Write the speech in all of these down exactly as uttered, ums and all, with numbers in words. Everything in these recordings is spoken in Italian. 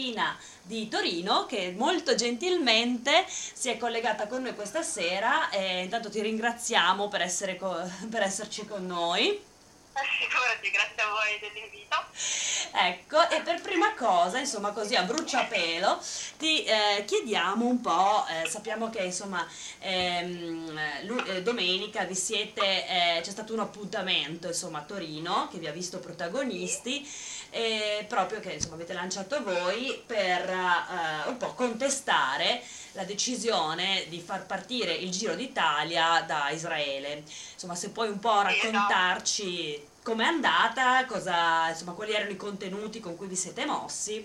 di Torino, che molto gentilmente si è collegata con noi questa sera, e intanto ti ringraziamo per essere co- per esserci con noi. Figurati, grazie a voi dell'invito. Ecco, e per prima cosa, insomma, così a bruciapelo, ti eh, chiediamo un po', eh, sappiamo che insomma ehm, lu- eh, domenica vi siete, eh, c'è stato un appuntamento insomma a Torino che vi ha visto protagonisti, e proprio che insomma avete lanciato voi per eh, un po' contestare la decisione di far partire il Giro d'Italia da Israele. Insomma, se puoi un po' Sì, esatto. raccontarci com'è andata, cosa, insomma, quali erano i contenuti con cui vi siete mossi.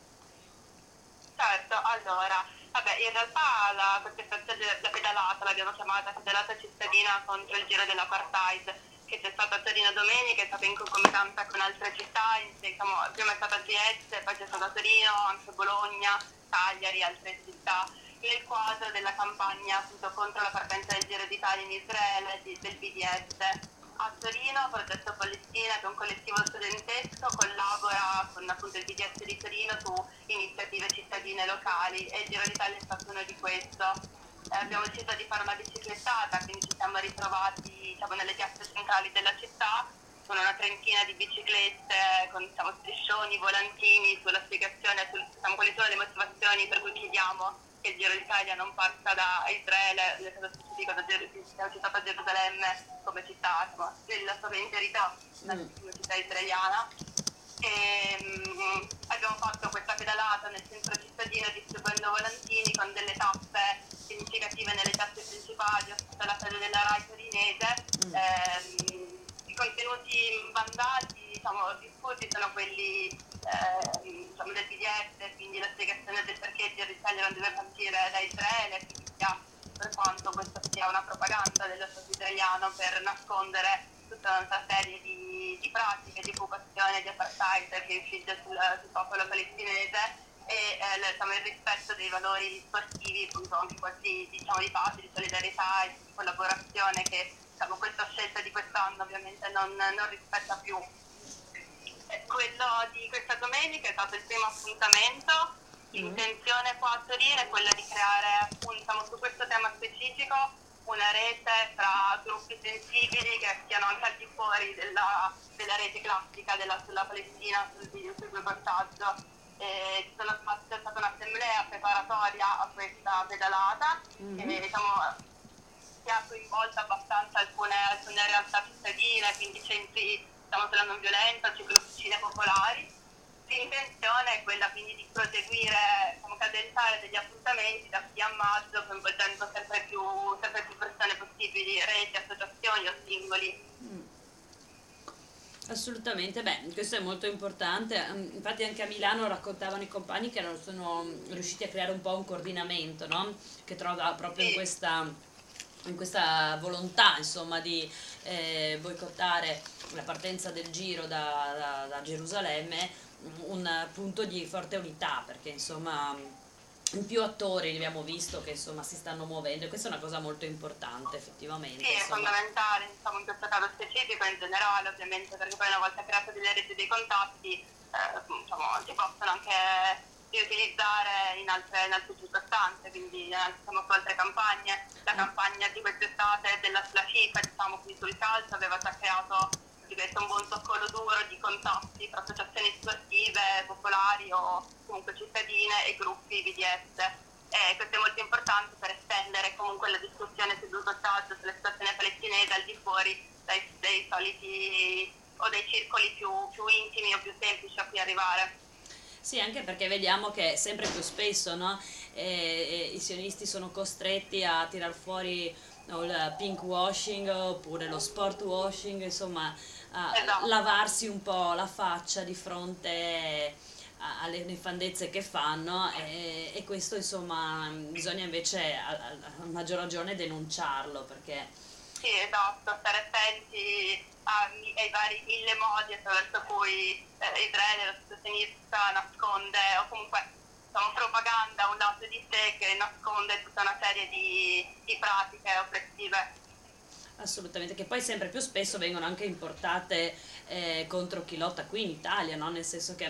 Certo, allora, vabbè, in realtà la contestazione, la pedalata, l'abbiamo chiamata pedalata cittadina contro il giro dell'apartheid, che c'è stata a Torino domenica, è stata in concomitanza con altre città, in- diciamo, prima è stata a Trieste, poi c'è stata a Torino, anche Bologna, Cagliari, altre città, nel quadro della campagna appunto contro la partenza del Giro d'Italia in Israele di- del B D S. A Torino, Progetto Palestina, che è un collettivo studentesco, collabora con appunto il B D S di Torino su iniziative cittadine locali e il Giro d'Italia è stato uno di questo. Eh, abbiamo deciso di fare una biciclettata, quindi ci siamo ritrovati diciamo, nelle piazze centrali della città con una trentina di biciclette, con diciamo, striscioni, volantini sulla spiegazione, su diciamo, quali sono le motivazioni per cui chiediamo che il Giro d'Italia non parta da Israele, nel caso specifico da Ger- siamo citata Gerusalemme come città, insomma, nella sua interità, una Mm. città israeliana. E, mm, abbiamo fatto questa pedalata nel centro cittadino distribuendo volantini con delle tappe significative nelle piazze principali, ho fatto la sede della RAI torinese. Mm. Ehm, I contenuti vandati, diciamo, discussi sono quelli ehm, diciamo, del B D S, quindi la spiegazione del perché il Giro d'Italia non deve partire da Israele, quindi sia per quanto questa sia una propaganda dello Stato israeliano per nascondere tutta una serie di, di pratiche di occupazione, di apartheid che infligge sul, sul popolo palestinese e eh, le- diciamo, il rispetto dei valori sportivi, appunto anche quasi diciamo, di pace, di solidarietà e di collaborazione che diciamo, questa scelta di quest'anno ovviamente non, non rispetta più. Eh, Quello di questa domenica è stato il primo appuntamento. Mm. L'intenzione qua a Torino è quella di creare appunto diciamo, su questo tema specifico una rete tra gruppi sensibili che siano anche al di fuori della, della rete classica della, sulla Palestina, sul, sul reportaggio. Eh, ci sono state- c'è stata un'assemblea preparatoria a questa pedalata che Mhm. diciamo, che ha coinvolto abbastanza alcune, alcune realtà cittadine, quindi centri diciamo, sulla non violenza, ciclofficine popolari. L'intenzione è quella quindi di proseguire, diciamo, cadenzare degli appuntamenti da qui a maggio, coinvolgendo sempre più, sempre più persone possibili, reti, associazioni o singoli. Assolutamente, beh, questo è molto importante. Mm, Infatti anche a Milano raccontavano i compagni che non sono mm, riusciti a creare un po' un coordinamento, no? Che trova proprio in Sì, questa, in questa volontà, insomma, di eh, boicottare la partenza del Giro da, da- da Gerusalemme, mm, un punto di forte unità, perché insomma in più attori li abbiamo visto che insomma si stanno muovendo, e questa è una cosa molto importante sì, effettivamente, è insomma. fondamentale, insomma, in questo caso specifico e in generale, ovviamente, perché poi una volta create delle reti dei contatti, eh, diciamo, si possono anche riutilizzare in altre, in altre circostanze, quindi eh, diciamo, su altre campagne. La An- campagna di quest'estate della sulla FIFA, diciamo, qui sul calcio, aveva già creato diventa un buon zoccolo duro di contatti tra associazioni sportive, popolari o comunque cittadine e gruppi B D S. E questo è molto importante per estendere comunque la discussione sul riportaggio sulla situazione palestinese al di fuori dai, dei soliti o dei circoli più, più intimi o più semplici a cui arrivare. Sì, anche perché vediamo che sempre più spesso, no, eh, eh, i sionisti sono costretti a tirar fuori no, il pink washing oppure lo sport washing, insomma, a Esatto. lavarsi un po' la faccia di fronte a- alle nefandezze che fanno, e, e questo insomma bisogna invece a, a a maggior ragione denunciarlo, perché Sì, esatto, stare attenti a- ai vari mille modi attraverso cui eh, Israele, la sinistra, nasconde o comunque diciamo, propaganda un lato di sé che nasconde tutta una serie di, di pratiche oppressive. assolutamente, che poi sempre più spesso vengono anche importate eh, contro chi lotta qui in Italia, no? Nel senso che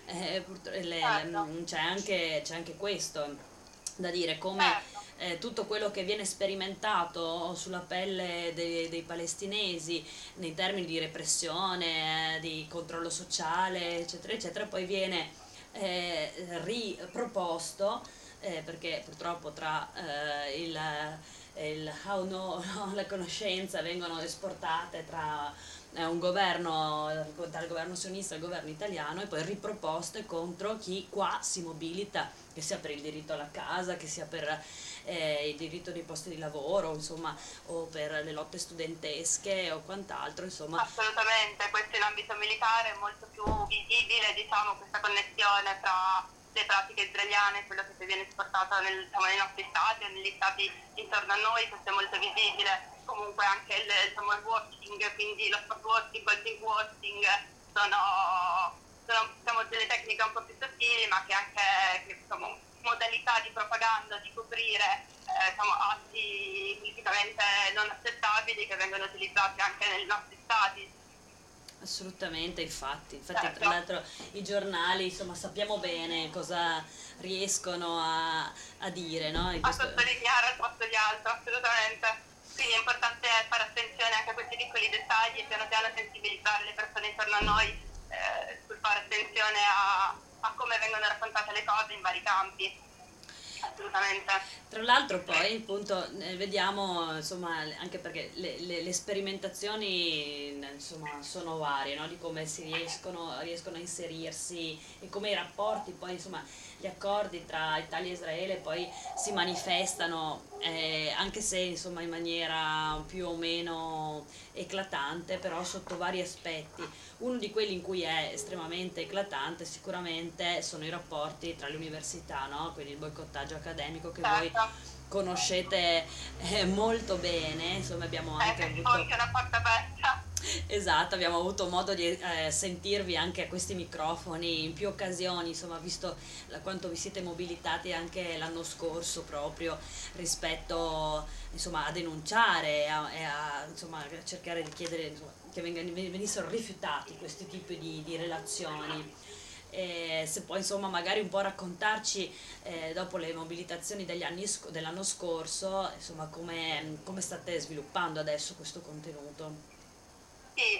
eh, purtro- le- certo, le- c'è anche, c'è anche questo da dire, come certo. eh, tutto quello che viene sperimentato sulla pelle dei, dei palestinesi nei termini di repressione, eh, di controllo sociale, eccetera, eccetera, poi viene eh, riproposto, eh, perché purtroppo tra eh, il, il how no, no, la conoscenza vengono esportate tra eh, un governo, dal governo sionista al governo italiano, e poi riproposte contro chi qua si mobilita, che sia per il diritto alla casa, che sia per eh, il diritto dei posti di lavoro, insomma, o per le lotte studentesche o quant'altro, insomma. Assolutamente, questo in ambito militare è molto più visibile, diciamo, questa connessione tra le pratiche israeliane e quello che viene esportato nel, diciamo, nei nostri stati o negli stati intorno a noi, questo è molto visibile. Comunque anche il, diciamo, il washing, quindi lo spot washing o il pink washing sono, sono diciamo, delle tecniche un po' più sottili, ma che anche che, diciamo, modalità di propaganda, di coprire eh, diciamo, atti politicamente non accettabili che vengono utilizzati anche nei nostri stati. Assolutamente, infatti, infatti tra Certo, l'altro i giornali, insomma, sappiamo bene cosa riescono a, a dire, no? In a questo... sottolineare al posto di altro, assolutamente. Quindi è importante fare attenzione anche a questi piccoli dettagli e piano piano sensibilizzare le persone intorno a noi eh, sul fare attenzione a, a come vengono raccontate le cose in vari campi. Assolutamente. Tra l'altro poi appunto eh, vediamo, insomma, anche perché le, le- le sperimentazioni insomma, sono varie, no? Di come si riescono, riescono a inserirsi e come i rapporti, poi insomma gli accordi tra Italia e Israele poi si manifestano, eh, anche se insomma in maniera più o meno eclatante, però sotto vari aspetti. Uno di quelli in cui è estremamente eclatante sicuramente sono i rapporti tra le università, no? Quindi il boicottaggio accademico che voi Certo, conoscete eh, molto bene, insomma abbiamo eh, anche che si avuto, fonde una porta aperta. esatto, abbiamo avuto modo di eh, sentirvi anche a questi microfoni in più occasioni, insomma, visto la- quanto vi siete mobilitati anche l'anno scorso proprio rispetto, insomma, a denunciare e a, e a, insomma, a cercare di chiedere, insomma, che vengano- venissero rifiutati questi tipi di, di relazioni. E se puoi insomma magari un po' raccontarci eh, dopo le mobilitazioni degli anni sc- dell'anno scorso, insomma, come, come state sviluppando adesso questo contenuto. Sì,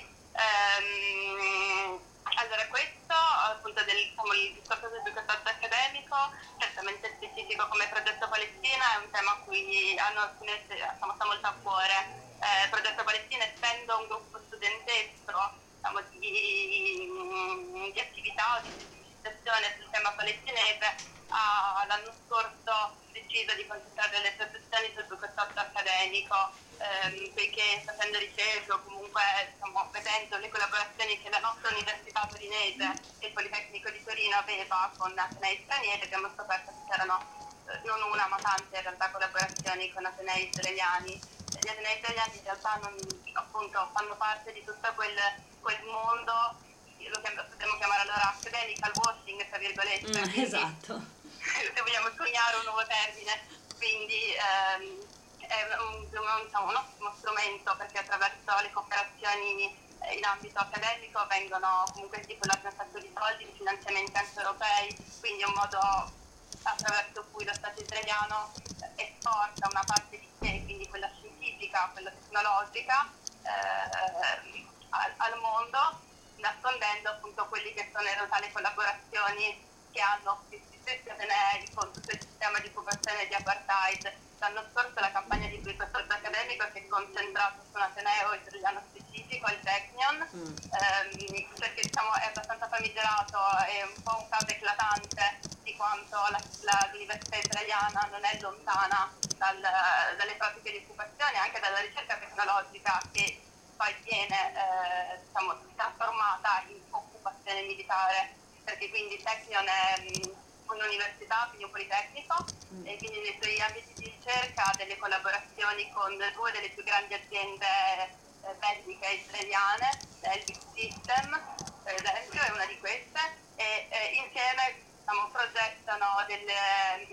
ehm, allora questo appunto del diciamo, il discorso del boicottaggio accademico, certamente specifico come progetto Palestina, è un tema a cui a noi diciamo, sta molto a cuore. Eh, progetto Palestina, essendo un gruppo studentesco diciamo, di, di attività o di sensibilizzazione sul tema palestinese, ha l'anno scorso deciso di concentrare le sue azioni sul boicottaggio accademico, ehm, poiché facendo ricerche o comunque diciamo, vedendo le collaborazioni che la nostra università torinese e il Politecnico di Torino aveva con atenei stranieri, abbiamo scoperto che c'erano eh, non una ma tante in realtà collaborazioni con atenei israeliani. Gli atenei israeliani in realtà non, appunto, fanno parte di tutto quel, quel mondo, lo chiam- potremmo chiamare allora academical washing, tra virgolette, Mm, quindi esatto. se vogliamo coniare un nuovo termine, quindi ehm, è un, un, diciamo, un ottimo strumento perché attraverso le cooperazioni eh, in ambito accademico vengono comunque stipulati un sacco di soldi, di finanziamenti anche europei, quindi è un modo attraverso cui lo Stato israeliano eh, esporta una parte di sé, quindi quella scientifica, quella tecnologica, eh, al, al mondo, nascondendo appunto quelli che sono in realtà le collaborazioni che hanno questi stessi atenei con tutto il sistema di occupazione di apartheid. L'anno scorso la campagna di boicottaggio accademico si è concentrata su un ateneo israeliano specifico, il Technion, Mm. ehm, perché diciamo, è abbastanza famigerato, è un po' un caso eclatante di quanto la, la, l'università israeliana non è lontana dal, dalle pratiche di occupazione, anche dalla ricerca tecnologica che poi viene eh, diciamo, trasformata in occupazione militare, perché quindi Technion è mh, un'università, quindi un politecnico, Mm. e quindi nei suoi ambiti di ricerca ha delle collaborazioni con due delle più grandi aziende eh, belliche israeliane, l'Elbit System per esempio è una di queste, e eh, insieme diciamo, progettano delle,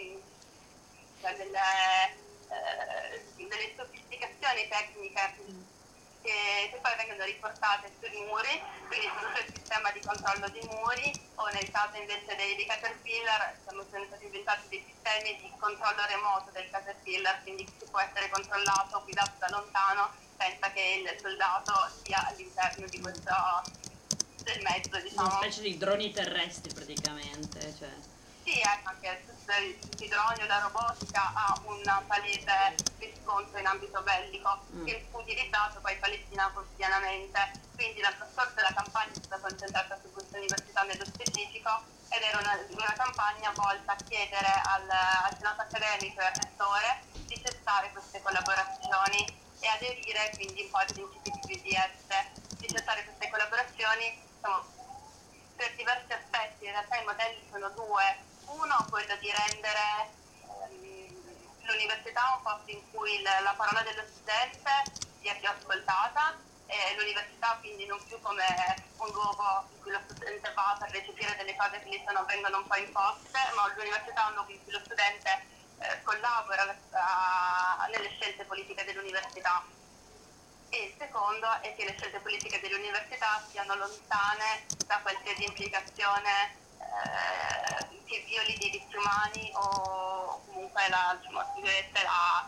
mh, cioè delle, eh, delle sofisticazioni tecniche che, che poi vengono riportate sui muri, quindi su tutto il sistema di controllo di muri, o nel caso invece dei, dei Caterpillar sono stati inventati dei sistemi di controllo remoto del Caterpillar, quindi si può essere controllato o guidato da lontano senza che il soldato sia all'interno di questo del mezzo, diciamo. Una specie di droni terrestri praticamente, cioè. Sì, ecco, anche tutti i droni o la robotica ha un palese riscontro in ambito bellico Mm. che fu utilizzato poi in Palestina quotidianamente. Quindi la trascorso della campagna è stata concentrata su questa università nello specifico ed era una, una campagna volta a chiedere al, al Senato accademico e al rettore di cessare queste collaborazioni e aderire quindi un po' ai principi di B D S, di cessare queste collaborazioni, diciamo, per diversi aspetti. In realtà i modelli sono due. Uno, quello di rendere ehm, l'università un posto in cui la, la parola dello studente sia più ascoltata, e l'università quindi non più come un luogo in cui lo studente va per recepire delle cose che gli sono, vengono un po' imposte, ma l'università è un luogo in cui lo studente eh, collabora a, nelle scelte politiche dell'università. E il secondo è che le scelte politiche dell'università siano lontane da qualsiasi implicazione eh, che violi i diritti umani o comunque la, diciamo, la,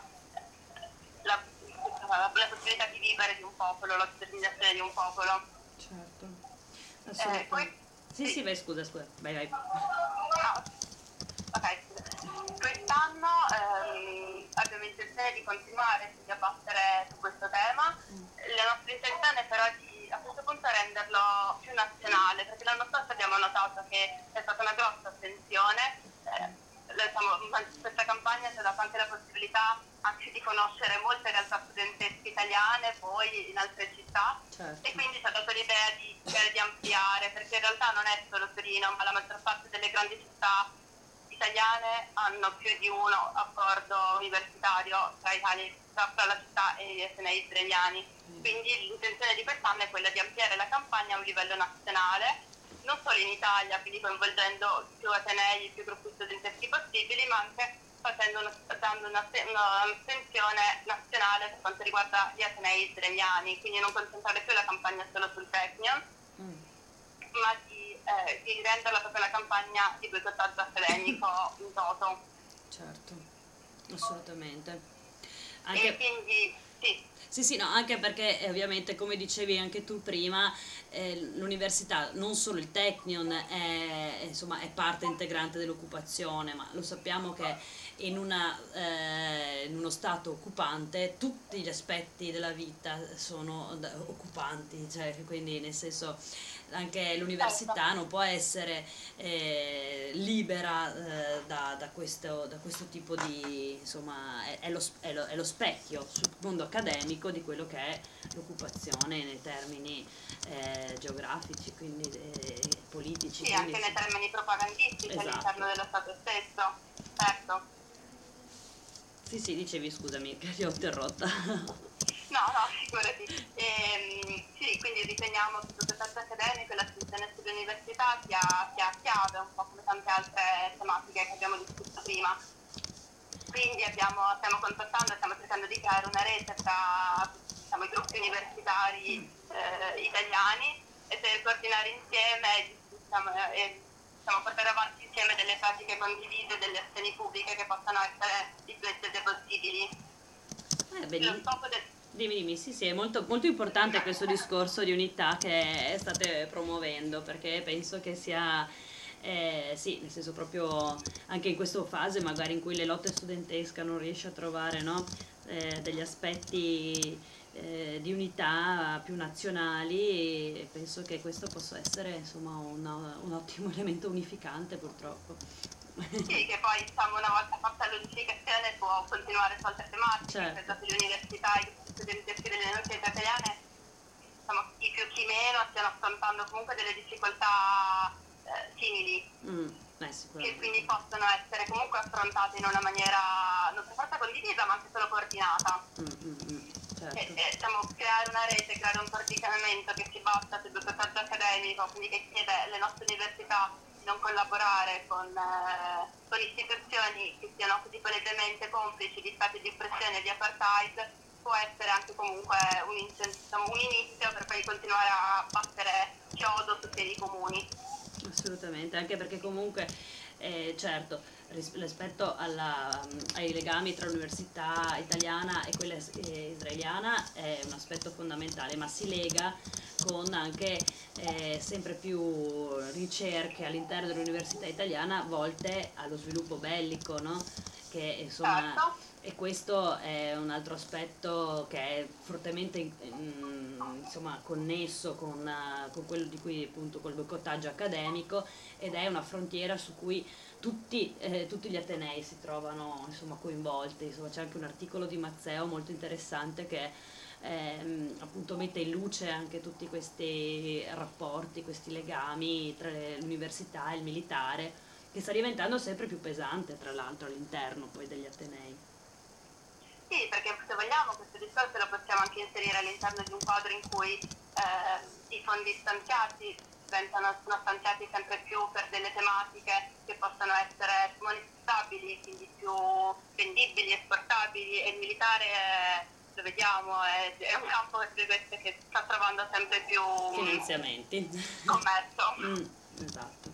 la, la, la possibilità di vivere di un popolo, la determinazione di un popolo. Certo, Eh, poi, sì, sì, sì, vai, scusa, scusa, vai, vai. Ah, ok, quest'anno ehm, abbiamo intenzione di continuare quindi a battere su questo tema. La nostra intenzione però è di a questo punto renderlo più nazionale, perché l'anno scorso abbiamo notato che è stata una grossa attenzione. Eh, diciamo, questa campagna ci ha dato anche la possibilità anche di conoscere molte realtà studentesche italiane, poi in altre città. Certo. E quindi ci ha dato l'idea di, di ampliare, perché in realtà non è solo Torino, ma la maggior parte delle grandi città italiane hanno più di uno accordo universitario tra, Italia, tra la città e gli atenei israeliani. Quindi l'intenzione di quest'anno è quella di ampliare la campagna a un livello nazionale, non solo in Italia, quindi coinvolgendo più atenei, più gruppi studenteschi possibili, ma anche facendo uno, dando una, un'attenzione nazionale per quanto riguarda gli atenei israeliani, quindi non concentrare più la campagna solo sul Technion, mm. ma di, eh, di renderla proprio una campagna di boicottaggio accademico in toto. Certo, assolutamente. Anche... E quindi, sì. Sì, sì, no, anche perché eh, ovviamente, come dicevi anche tu prima, eh, l'università, non solo il Technion, è, insomma, è parte integrante dell'occupazione, ma lo sappiamo che in, una, eh, in uno stato occupante tutti gli aspetti della vita sono da, occupanti, cioè, quindi nel senso anche l'università non può essere eh, libera eh, da, da, questo, da questo tipo di, insomma, è, è, lo, è, lo, è lo specchio sul mondo accademico di quello che è l'occupazione nei termini eh, geografici, quindi eh, politici. Sì, quindi, anche nei termini propagandistici, esatto, all'interno dello Stato stesso, certo. Sì, sì, dicevi, scusami, che ti ho interrotta. No, no, figurati. Ehm, sì, quindi riteniamo che il processo accademico e l'attenzione sull'università sia, sia chiave, un po' come tante altre tematiche che abbiamo discusso prima. Quindi abbiamo, stiamo contattando, stiamo cercando di creare una rete tra, diciamo, i gruppi universitari eh, italiani e per coordinare insieme, diciamo, e, diciamo, portare avanti insieme delle pratiche condivise, delle azioni pubbliche che possano essere il più estese possibili. Eh, Lo scopo del Dimmi, dimmi, sì, sì, è molto, molto importante questo discorso di unità che state promuovendo, perché penso che sia, eh, sì, nel senso proprio anche in questa fase magari in cui le lotte studentesche non riesce a trovare, no, eh, degli aspetti eh, di unità più nazionali, e penso che questo possa essere, insomma, una, un ottimo elemento unificante, purtroppo. Sì, che poi, diciamo, una volta fatta l'unificazione può continuare su altre tematiche, certo. Credo che le università e gli studenteschi delle università italiane, diciamo, chi più chi meno, stiano affrontando comunque delle difficoltà eh, simili, mm, eh, che quindi possono essere comunque affrontate in una maniera non per forza condivisa, ma anche solo coordinata. Mm, mm, mm, certo. E, e, diciamo, creare una rete, creare un coordinamento che si basa sul dottorato accademico, quindi che chiede alle nostre università non collaborare con, eh, con istituzioni che siano così palesemente complici di stati di oppressione e di apartheid, può essere anche comunque un, insomma, un inizio per poi continuare a battere chiodo su piedi comuni. Assolutamente, anche perché comunque, eh, certo, ris- rispetto alla- ai legami tra l'università italiana e quella is- eh, israeliana è un aspetto fondamentale, ma si lega con anche eh, sempre più ricerche all'interno dell'università italiana volte allo sviluppo bellico, no? Che insomma, Certo. e questo è un altro aspetto che è fortemente mm, insomma, connesso con, eh, con quello di cui appunto col boicottaggio accademico, ed è una frontiera su cui tutti, eh, tutti gli atenei si trovano insomma, coinvolti. Insomma, c'è anche un articolo di Mazzeo molto interessante che ehm, appunto mette in luce anche tutti questi rapporti, questi legami tra l'università e il militare, che sta diventando sempre più pesante tra l'altro all'interno poi degli atenei. Sì, perché se vogliamo questo discorso lo possiamo anche inserire all'interno di un quadro in cui eh, i fondi stanziati diventano sono stanziati sempre più per delle tematiche che possono essere monetizzabili, quindi più vendibili, esportabili, e il militare è, lo vediamo, è, è un campo che sta trovando sempre più Finanziamenti. commercio. Mm, esatto.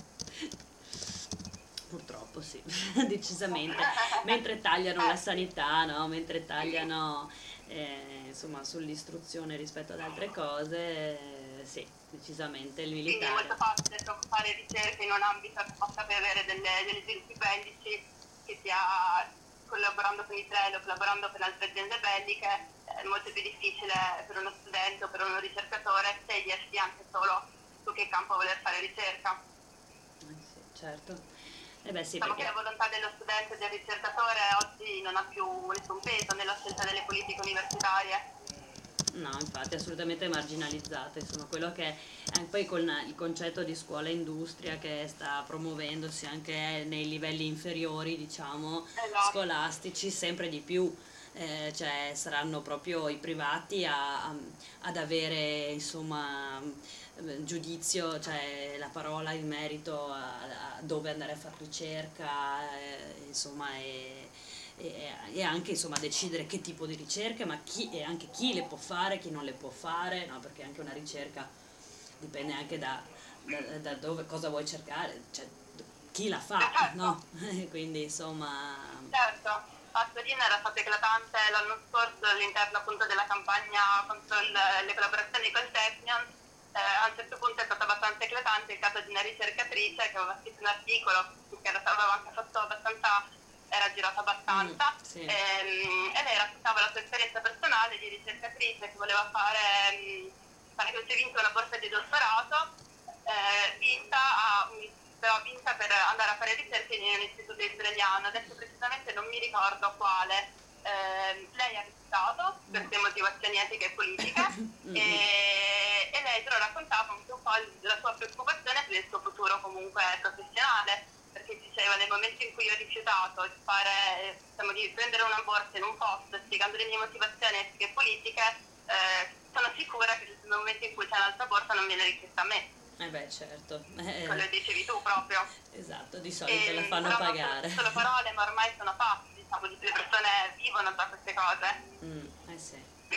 Purtroppo sì, decisamente. Mentre tagliano la Eh sì. sanità, no? Mentre tagliano eh, insomma sull'istruzione rispetto ad altre cose, eh, sì, decisamente il Quindi è molto militare. facile proprio fare ricerche in un ambito che possa avere delle, degli sviluppi bellici, che sia collaborando con Israele o collaborando con altre aziende belliche. È molto più difficile per uno studente o per uno ricercatore scegliersi anche solo su che campo voler fare ricerca. Eh sì, certo. Eh beh sì, Diciamo che la perché volontà dello studente e del ricercatore oggi non ha più nessun peso nella scelta delle politiche universitarie. no, infatti assolutamente marginalizzate, insomma, quello che eh, poi con il concetto di scuola industria che sta promuovendosi anche nei livelli inferiori, diciamo, Esatto. scolastici, sempre di più. Eh, cioè saranno proprio i privati a- a- ad avere insomma eh, giudizio, cioè la parola in merito a, a dove andare a fare ricerca, eh, insomma, e, e, e anche insomma decidere che tipo di ricerca, ma chi, e anche chi le può fare, chi non le può fare, no? Perché anche una ricerca dipende anche da, da, da dove, cosa vuoi cercare, cioè chi la Eh, fa, certo. no? Quindi insomma, Certo, a Torino era stato eclatante l'anno scorso all'interno appunto della campagna contro il- le collaborazioni col Technion. Eh, a un certo punto è stato abbastanza eclatante il caso di una ricercatrice che aveva scritto un articolo che era- aveva anche fatto abbastanza, era girato mm, abbastanza, sì, ehm, e lei raccontava la sua esperienza personale di ricercatrice che voleva fare, mh, fare avesse vinto una borsa di dottorato, eh, vinta a un però vinta per andare a fare ricerche in un istituto israeliano. Adesso precisamente non mi ricordo quale. Eh, lei ha rifiutato per mm, le motivazioni etiche e politiche, mm, mm. e, e lei però raccontava anche un po' la sua preoccupazione per il suo futuro comunque professionale, perché diceva nel momento in cui io ho rifiutato di fare, diciamo, di prendere una borsa in un posto spiegando le mie motivazioni etiche e politiche, eh, sono sicura che nel momento in cui c'è un'altra borsa non viene richiesta a me. Eh beh certo, Quello eh, che dicevi tu proprio. esatto, di solito la E, fanno però non sono pagare. solo parole, ma ormai sono fatti, diciamo, le persone vivono da queste cose. Mm, eh sì.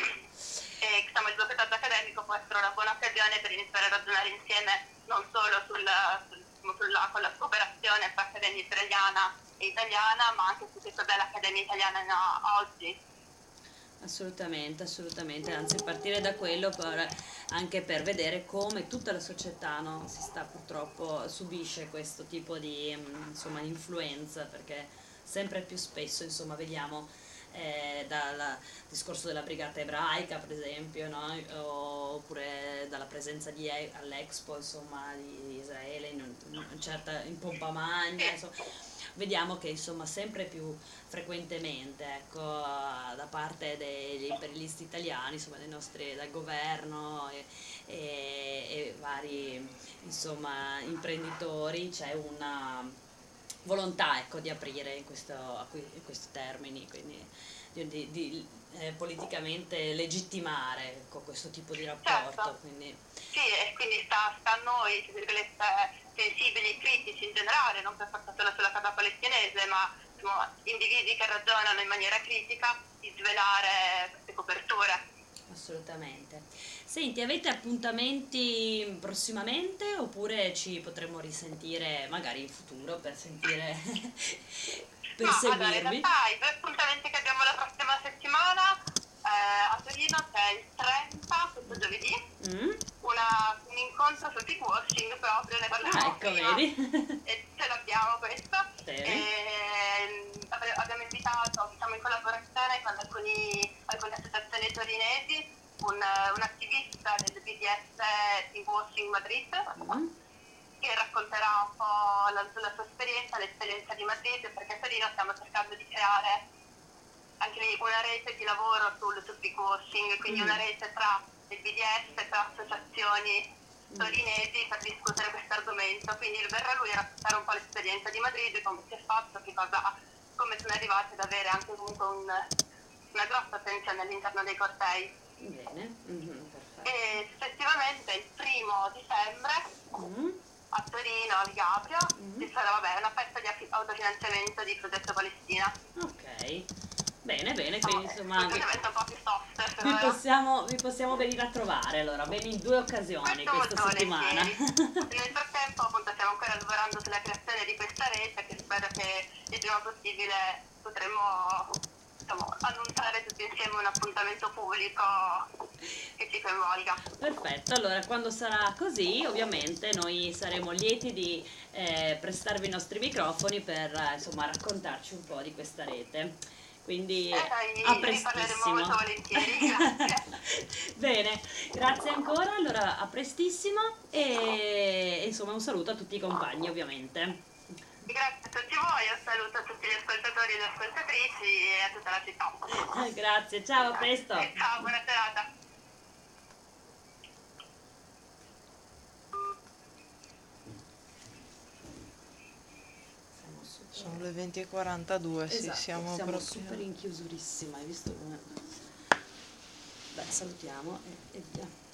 E diciamo, il bloccaggio accademico può essere una buona occasione per iniziare a ragionare insieme non solo sul, sul, diciamo, sulla, con la cooperazione tra accademia israeliana e italiana, ma anche su che cos'è l'accademia italiana oggi. Assolutamente, assolutamente, anzi partire da quello per- anche per vedere come tutta la società, no, si sta purtroppo subisce questo tipo di mm, insomma, influenza, perché sempre più spesso insomma, vediamo eh, dal discorso della brigata ebraica per esempio, no, oppure dalla presenza di, E- all'Expo insomma, di Israele in, un- in una certa, in pompa magna, insomma, vediamo che insomma sempre più frequentemente ecco, da parte degli imperialisti italiani, insomma, dei nostri, dal governo e, e, e vari insomma, imprenditori c'è una volontà ecco, di aprire in, questo, in questi termini, quindi di, di, di eh, politicamente legittimare ecco, questo tipo di rapporto. Certo, Quindi, sì, e quindi sta, sta a noi, tra virgolette, sensibili e critici in generale, non per forza solo sulla causa palestinese, ma insomma, individui che ragionano in maniera critica, di svelare queste coperture. Assolutamente. Senti, avete appuntamenti prossimamente oppure ci potremo risentire magari in futuro per sentire, per Ma allora, in seguirvi? realtà i due appuntamenti che abbiamo la prossima settimana, eh, a Torino c'è il trenta, questo giovedì, Mm? una- un incontro sul kickboxing proprio, ne Ah, parlavamo ecco, prima vedi? e ce l'abbiamo questo. Bene. E, mm, abbi- abbiamo invitato, diciamo in collaborazione con alcuni, alcune associazioni torinesi, un, un attivista del B D S Kickboxing Madrid, Mm? che racconterà un po' la, la sua esperienza, l'esperienza di Madrid, perché a Torino stiamo cercando di creare anche lì una rete di lavoro sul, sul kickboxing, quindi una Mm. rete tra il B D S, tra associazioni Mm. torinesi per discutere questo argomento. Quindi verrà lui a raccontare un po' l'esperienza di Madrid, come si è fatto, che cosa ha, come sono arrivati ad avere anche comunque un, una grossa attenzione all'interno dei cortei. Bene. Mhm, perfetto. E successivamente il primo dicembre Mm? a Torino, al Gabrio, Mm? ci sarà vabbè, una festa di affi- autofinanziamento di Progetto Palestina. Ok. Bene, bene, Diciamo, quindi eh, insomma questo vi, diventa un po' più soft, vi però possiamo, vi possiamo venire a trovare allora, bene in due occasioni questo questa molto settimana. volentieri. Nel frattempo appunto stiamo ancora lavorando sulla creazione di questa rete che spero che il prima possibile potremo diciamo, annunciare tutti insieme un appuntamento pubblico che ci coinvolga. Perfetto, allora quando sarà così ovviamente noi saremo lieti di eh, prestarvi i nostri microfoni per eh, insomma raccontarci un po' di questa rete. Quindi E a noi ne parleremo prestissimo. molto volentieri, grazie. Bene, grazie ancora, allora a prestissimo e e, insomma un saluto a tutti i compagni ovviamente. Grazie a tutti voi, un saluto a tutti gli ascoltatori e le ascoltatrici e a tutta la città. Grazie, ciao, a presto. Ciao, buona serata. Siamo super, Sono le venti e quarantadue, sì, esatto, siamo, siamo proprio... super in chiusurissima, hai visto come... Beh, salutiamo e, e via.